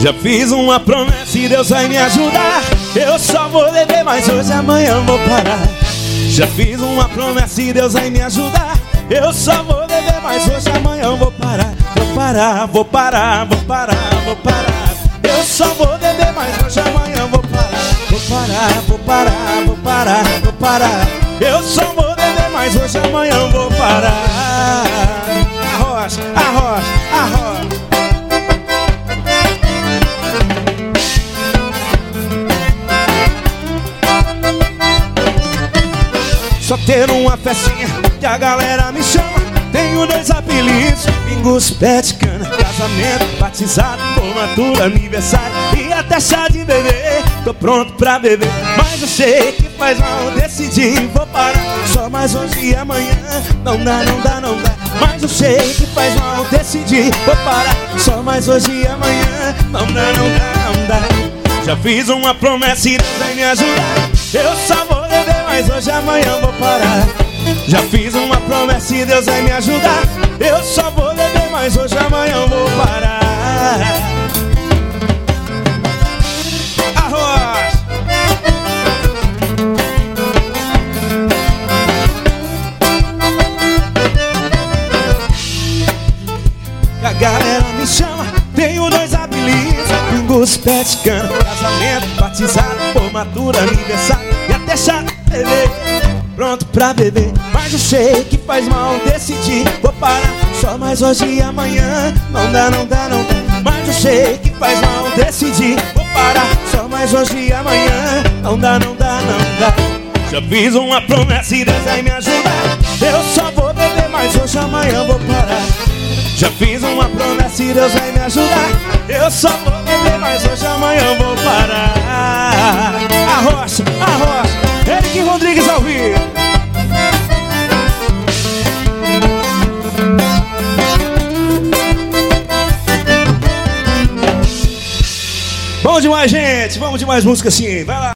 Já fiz uma promessa e Deus vai me ajudar. Eu só vou beber, mas hoje amanhã vou parar. Já fiz uma promessa e Deus vai me ajudar. Eu só vou beber, mas hoje amanhã vou parar. Vou parar, vou parar, vou parar, vou parar. Eu só vou beber, mas hoje amanhã vou parar. Vou parar, vou parar, vou parar, vou parar. Eu só vou beber, mas hoje amanhã vou parar. Arroz, arroz, arroz. Só ter uma festinha que a galera me chama. Tenho 2 apelidos, Pingos, Pet, Cana. Casamento, batizado, formatura, aniversário e até chá de bebê. Tô pronto pra beber, mas eu sei que faz mal. Decidi, vou parar. Só mais hoje e amanhã. Não dá, não dá, não dá. Mas eu sei que faz mal. Decidi, vou parar. Só mais hoje e amanhã. Não dá, não dá, não dá. Já fiz uma promessa e Deus vai me ajudar. Eu só vou beber, mas hoje amanhã vou parar. Já fiz uma promessa e Deus vai me ajudar. Eu só vou beber, mas hoje amanhã vou parar. Arroz. A galera me chama, tenho 2 apelidos, Pingos, Pet, Cana. Casamento, batizado, formatura, aniversário e até chá de bebê. Pronto pra beber, mas eu sei que faz mal. Decidi, vou parar. Só mais hoje e amanhã. Não dá, não dá, não dá. Mas eu sei que faz mal. Decidi, vou parar. Só mais hoje e amanhã. Não dá, não dá, não dá. Já fiz uma promessa e Deus vai me ajudar. Eu só vou beber, mas hoje amanhã vou parar. Já fiz uma promessa e Deus vai me ajudar. Eu só vou beber, mas hoje amanhã vou parar. Arrocha, arrocha. Eric Rodrigues ao vivo. Bom demais, gente. Vamos de mais música assim. Vai lá.